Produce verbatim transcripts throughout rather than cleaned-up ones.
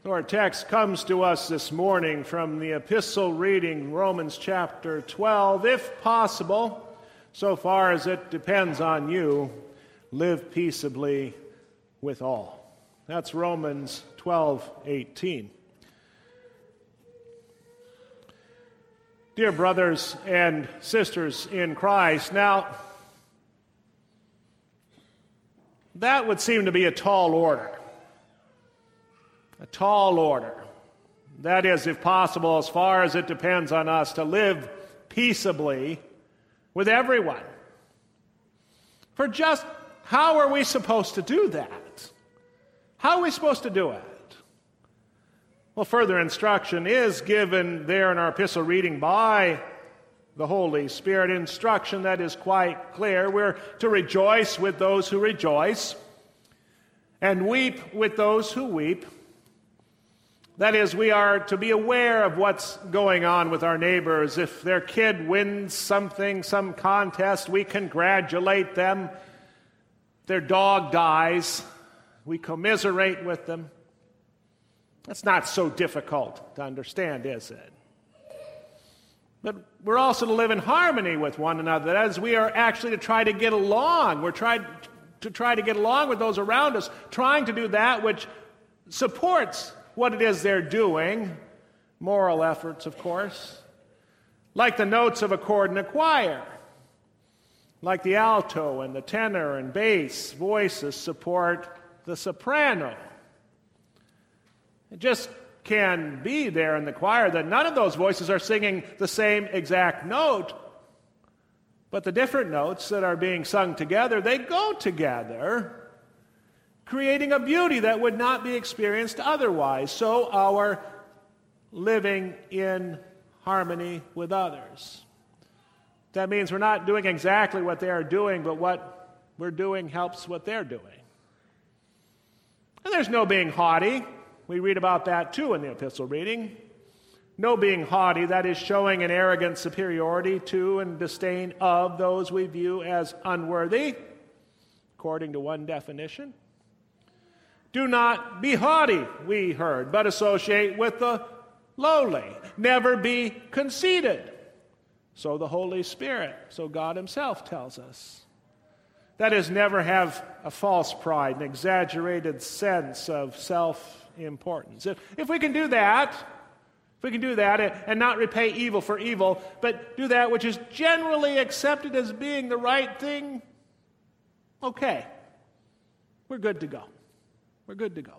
So our text comes to us this morning from the epistle reading, Romans chapter twelve. If possible, so far as it depends on you, live peaceably with all. That's Romans twelve eighteen. Dear brothers and sisters in Christ, now, that would seem to be a tall order. A tall order. That is, if possible, as far as it depends on us, to live peaceably with everyone. For just how are we supposed to do that? How are we supposed to do it? Well, further instruction is given there in our epistle reading by the Holy Spirit, instruction that is quite clear. We're to rejoice with those who rejoice and weep with those who weep. That is, we are to be aware of what's going on with our neighbors. If their kid wins something, some contest, we congratulate them. If their dog dies, we commiserate with them. That's not so difficult to understand, is it? But we're also to live in harmony with one another, as we are actually to try to get along. We're trying to try to get along with those around us, trying to do that which supports what it is they're doing. Moral efforts, of course. Like the notes of a chord in a choir. Like the alto and the tenor and bass voices support the soprano. It just can be there in the choir that none of those voices are singing the same exact note, but the different notes that are being sung together, they go together, creating a beauty that would not be experienced otherwise. So our living in harmony with others. That means we're not doing exactly what they are doing, but what we're doing helps what they're doing. And there's no being haughty. We read about that too in the epistle reading. No being haughty, that is showing an arrogant superiority to and disdain of those we view as unworthy, according to one definition. Do not be haughty, we heard, but associate with the lowly. Never be conceited. So the Holy Spirit, so God Himself tells us. That is, never have a false pride, an exaggerated sense of self-importance. If, if we can do that, if we can do that and not repay evil for evil, but do that which is generally accepted as being the right thing, okay, we're good to go. We're good to go.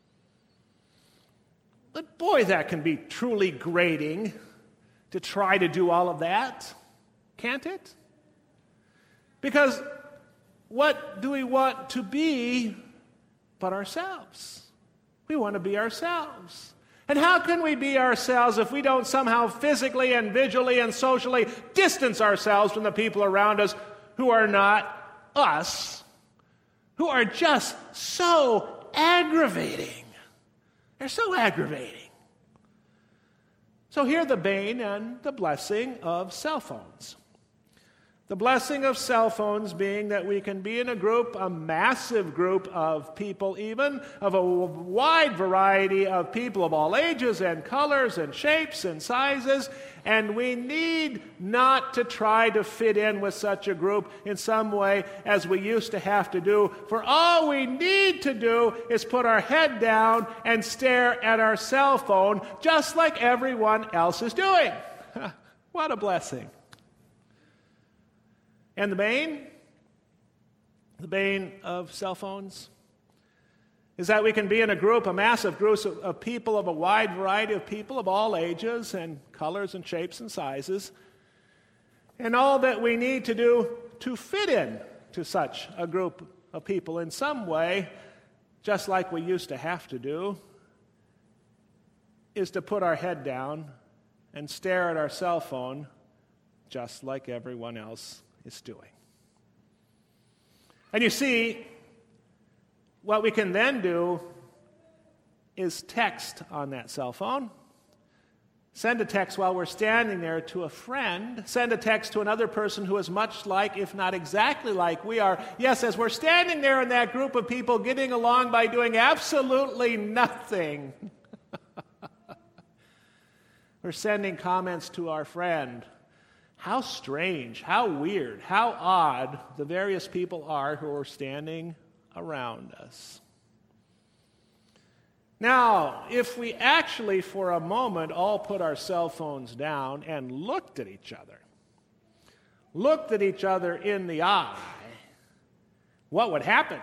But boy, that can be truly grating to try to do all of that, can't it? Because what do we want to be but ourselves? We want to be ourselves. And how can we be ourselves if we don't somehow physically and visually and socially distance ourselves from the people around us who are not us, who are just so aggravating? They're so aggravating. So here the bane and the blessing of cell phones. The blessing of cell phones being that we can be in a group, a massive group of people even, of a wide variety of people of all ages and colors and shapes and sizes, and we need not to try to fit in with such a group in some way as we used to have to do, for all we need to do is put our head down and stare at our cell phone just like everyone else is doing. What a blessing. And the bane, the bane of cell phones, is that we can be in a group, a massive group of, of people, of a wide variety of people of all ages and colors and shapes and sizes, and all that we need to do to fit in to such a group of people in some way, just like we used to have to do, is to put our head down and stare at our cell phone just like everyone else is doing. And you see, what we can then do is text on that cell phone. Send a text while we're standing there to a friend. Send a text to another person who is much like, if not exactly like we are. Yes, as we're standing there in that group of people getting along by doing absolutely nothing. We're sending comments to our friend. How strange, how weird, how odd the various people are who are standing around us. Now, if we actually for a moment all put our cell phones down and looked at each other, looked at each other in the eye, what would happen?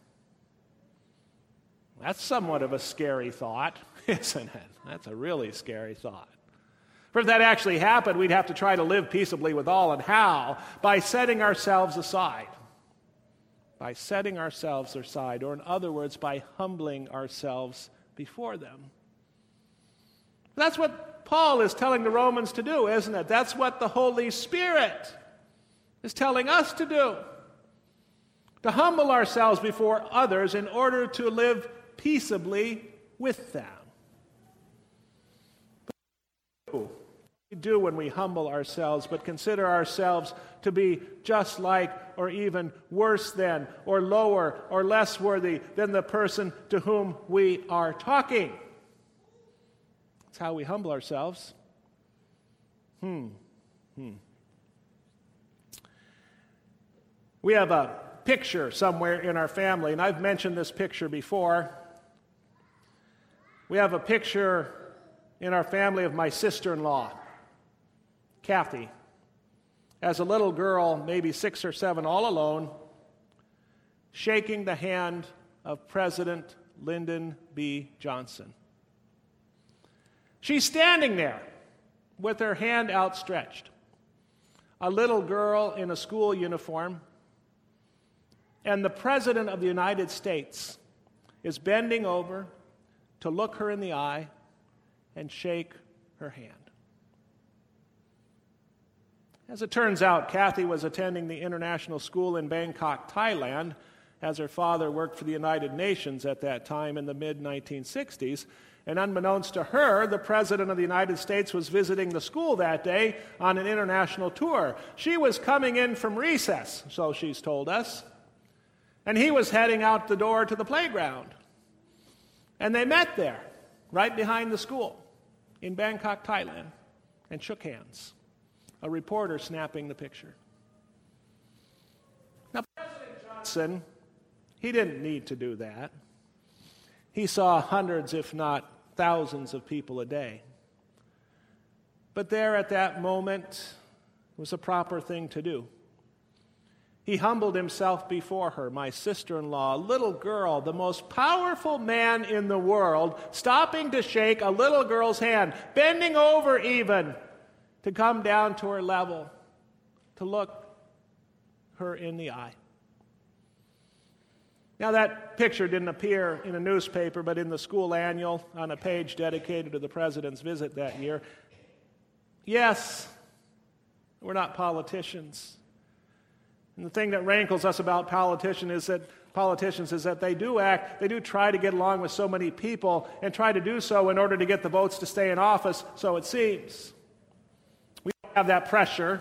That's somewhat of a scary thought, isn't it? That's a really scary thought. For if that actually happened, we'd have to try to live peaceably with all. And how? By setting ourselves aside. By setting ourselves aside, or in other words, by humbling ourselves before them. That's what Paul is telling the Romans to do, isn't it? That's what the Holy Spirit is telling us to do. To humble ourselves before others in order to live peaceably with them. But we do when we humble ourselves, but consider ourselves to be just like or even worse than or lower or less worthy than the person to whom we are talking. That's how we humble ourselves. Hmm. Hmm. We have a picture somewhere in our family, and I've mentioned this picture before. We have a picture in our family of my sister-in-law, Kathy, as a little girl, maybe six or seven, all alone, shaking the hand of President Lyndon B. Johnson. She's standing there with her hand outstretched. A little girl in a school uniform, and the President of the United States is bending over to look her in the eye and shake her hand. As it turns out, Kathy was attending the international school in Bangkok, Thailand, as her father worked for the United Nations at that time in the mid nineteen sixties. And unbeknownst to her, the President of the United States was visiting the school that day on an international tour. She was coming in from recess, so she's told us, and he was heading out the door to the playground. And they met there, right behind the school, in Bangkok, Thailand, and shook hands. A reporter snapping the picture. Now, President Johnson, he didn't need to do that. He saw hundreds, if not thousands, of people a day. But there at that moment was a proper thing to do. He humbled himself before her, my sister-in-law, a little girl, the most powerful man in the world, stopping to shake a little girl's hand, bending over even to come down to her level, to look her in the eye. Now, that picture didn't appear in a newspaper, but in the school annual on a page dedicated to the president's visit that year. Yes, we're not politicians. And the thing that rankles us about politicians is that politicians is that they do act, they do try to get along with so many people and try to do so in order to get the votes to stay in office, so it seems. We don't have that pressure.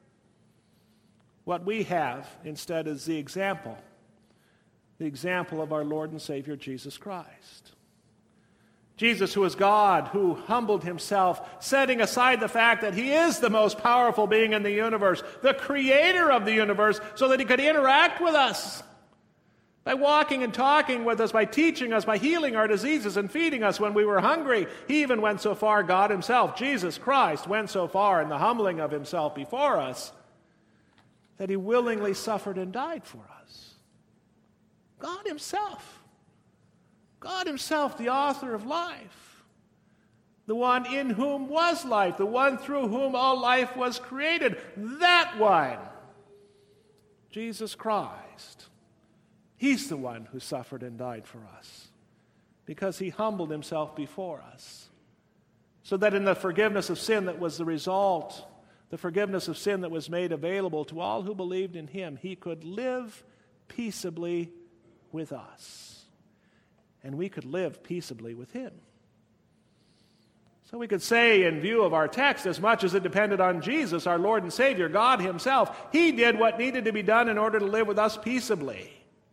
What we have instead is the example, the example of our Lord and Savior Jesus Christ. Jesus, who is God, who humbled himself, setting aside the fact that he is the most powerful being in the universe, the creator of the universe, so that he could interact with us by walking and talking with us, by teaching us, by healing our diseases and feeding us when we were hungry. He even went so far, God himself, Jesus Christ, went so far in the humbling of himself before us that he willingly suffered and died for us. God himself. God himself, the author of life, the one in whom was life, the one through whom all life was created, that one, Jesus Christ. He's the one who suffered and died for us because he humbled himself before us, so that in the forgiveness of sin that was the result, the forgiveness of sin that was made available to all who believed in him, he could live peaceably with us. And we could live peaceably with him. So we could say, in view of our text, as much as it depended on Jesus, our Lord and Savior, God himself, he did what needed to be done in order to live with us peaceably.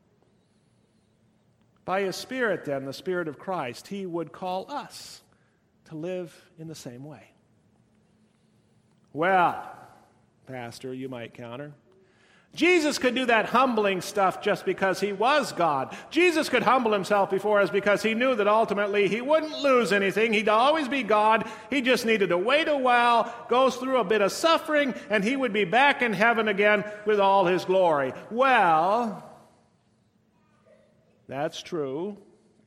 By his Spirit, then, the Spirit of Christ, he would call us to live in the same way. Well, Pastor, you might counter, Jesus could do that humbling stuff just because he was God. Jesus could humble himself before us because he knew that ultimately he wouldn't lose anything. He'd always be God. He just needed to wait a while, go through a bit of suffering, and he would be back in heaven again with all his glory. Well, that's true.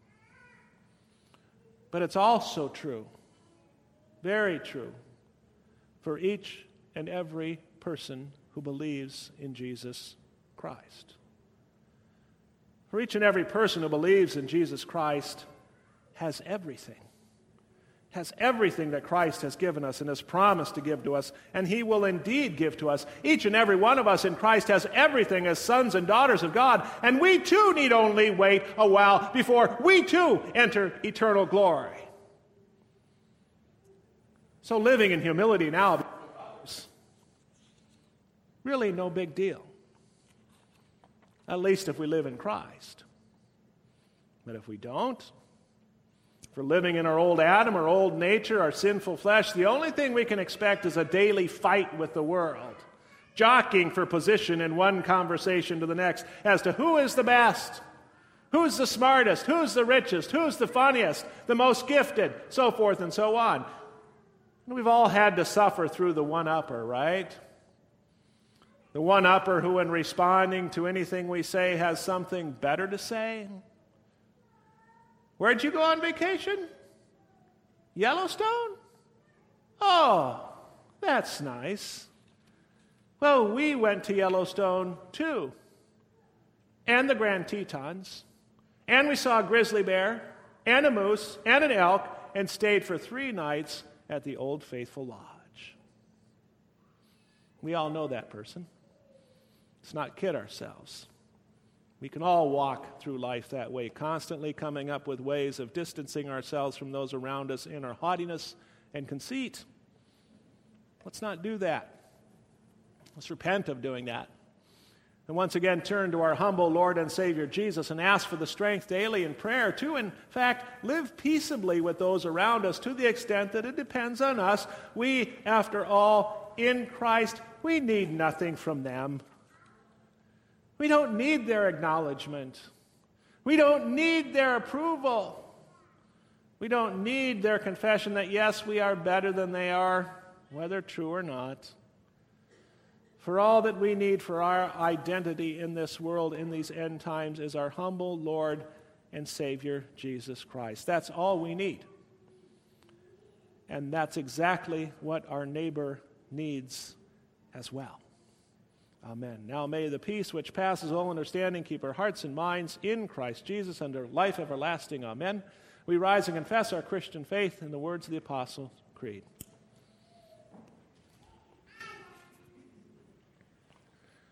But it's also true, very true, for each and every person who believes in Jesus Christ. For each and every person who believes in Jesus Christ has everything, has everything that Christ has given us and has promised to give to us, and he will indeed give to us. Each and every one of us in Christ has everything as sons and daughters of God, and we too need only wait a while before we too enter eternal glory. So living in humility now, really no big deal. At least if we live in Christ. But if we don't, if we're living in our old Adam, our old nature, our sinful flesh, the only thing we can expect is a daily fight with the world, jockeying for position in one conversation to the next as to who is the best, who's the smartest, who's the richest, who's the funniest, the most gifted, so forth and so on. And we've all had to suffer through the one-upper, right? The one-upper who, in responding to anything we say, has something better to say. Where'd you go on vacation? Yellowstone? Oh, that's nice. Well, we went to Yellowstone, too. And the Grand Tetons. And we saw a grizzly bear, and a moose, and an elk, and stayed for three nights at the Old Faithful Lodge. We all know that person. Let's not kid ourselves. We can all walk through life that way, constantly coming up with ways of distancing ourselves from those around us in our haughtiness and conceit. Let's not do that. Let's repent of doing that. And once again, turn to our humble Lord and Savior Jesus and ask for the strength daily in prayer to, in fact, live peaceably with those around us to the extent that it depends on us. We, after all, in Christ, we need nothing from them. We don't need their acknowledgement. We don't need their approval. We don't need their confession that, yes, we are better than they are, whether true or not. For all that we need for our identity in this world, in these end times, is our humble Lord and Savior, Jesus Christ. That's all we need. And that's exactly what our neighbor needs as well. Amen. Now may the peace which passes all understanding keep our hearts and minds in Christ Jesus under life everlasting. Amen. We rise and confess our Christian faith in the words of the Apostles' Creed.